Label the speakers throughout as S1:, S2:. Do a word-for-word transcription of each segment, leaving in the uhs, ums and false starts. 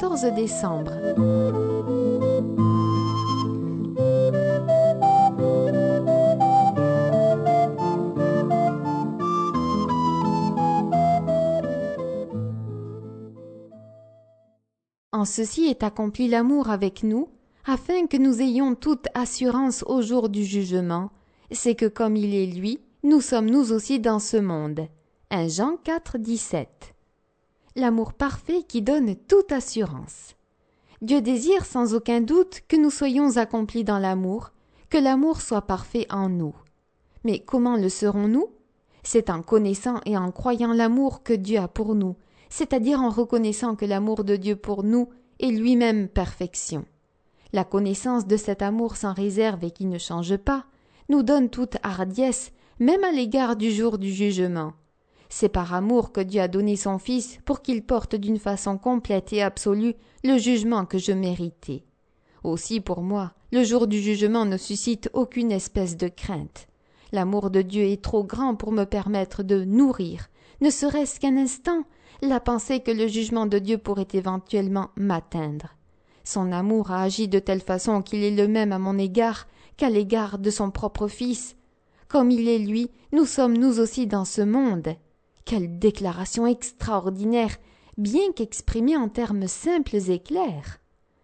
S1: quatorze décembre. En ceci est accompli l'amour avec nous, afin que nous ayons toute assurance au jour du jugement, c'est que comme il est lui, nous sommes nous aussi dans ce monde. un Jean quatre, dix-sept. L'amour parfait qui donne toute assurance. Dieu désire sans aucun doute que nous soyons accomplis dans l'amour, que l'amour soit parfait en nous. Mais comment le serons-nous? C'est en connaissant et en croyant l'amour que Dieu a pour nous, c'est-à-dire en reconnaissant que l'amour de Dieu pour nous est lui-même perfection. La connaissance de cet amour sans réserve et qui ne change pas nous donne toute hardiesse, même à l'égard du jour du jugement. C'est par amour que Dieu a donné son Fils pour qu'il porte d'une façon complète et absolue le jugement que je méritais. Aussi pour moi, le jour du jugement ne suscite aucune espèce de crainte. L'amour de Dieu est trop grand pour me permettre de nourrir, ne serait-ce qu'un instant, la pensée que le jugement de Dieu pourrait éventuellement m'atteindre. Son amour a agi de telle façon qu'il est le même à mon égard qu'à l'égard de son propre Fils. Comme il est lui, nous sommes nous aussi dans ce monde. Quelle déclaration extraordinaire, bien qu'exprimée en termes simples et clairs.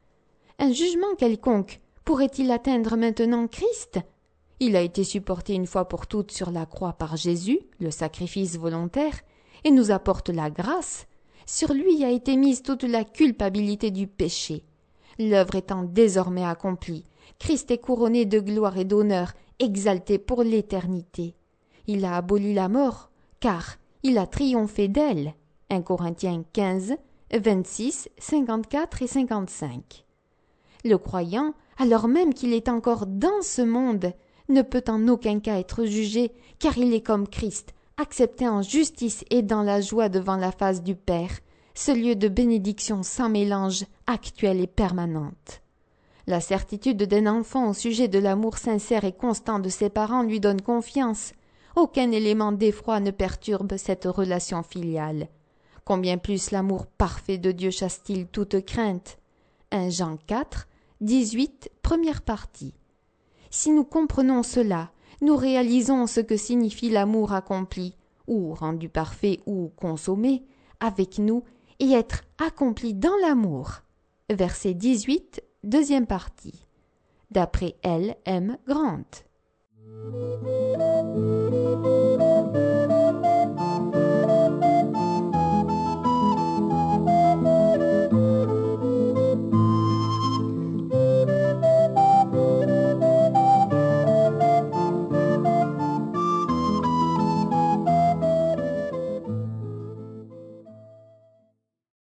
S1: Un jugement quelconque pourrait-il atteindre maintenant Christ? Il a été supporté une fois pour toutes sur la croix par Jésus, le sacrifice volontaire, et nous apporte la grâce. Sur lui a été mise toute la culpabilité du péché. L'œuvre étant désormais accomplie, Christ est couronné de gloire et d'honneur, exalté pour l'éternité. Il a aboli la mort, car il a triomphé d'elle. un Corinthiens quinze, vingt-six, cinquante-quatre et cinquante-cinq. Le croyant, alors même qu'il est encore dans ce monde, ne peut en aucun cas être jugé, car il est comme Christ, accepté en justice et dans la joie devant la face du Père, ce lieu de bénédiction sans mélange, actuelle et permanente. La certitude d'un enfant au sujet de l'amour sincère et constant de ses parents lui donne confiance. Aucun élément d'effroi ne perturbe cette relation filiale. Combien plus l'amour parfait de Dieu chasse-t-il toute crainte. un Jean quatre, dix-huit, première partie. Si nous comprenons cela, nous réalisons ce que signifie l'amour accompli, ou rendu parfait ou consommé, avec nous, et être accompli dans l'amour. Verset dix-huit, deuxième partie. D'après L. M. Grant.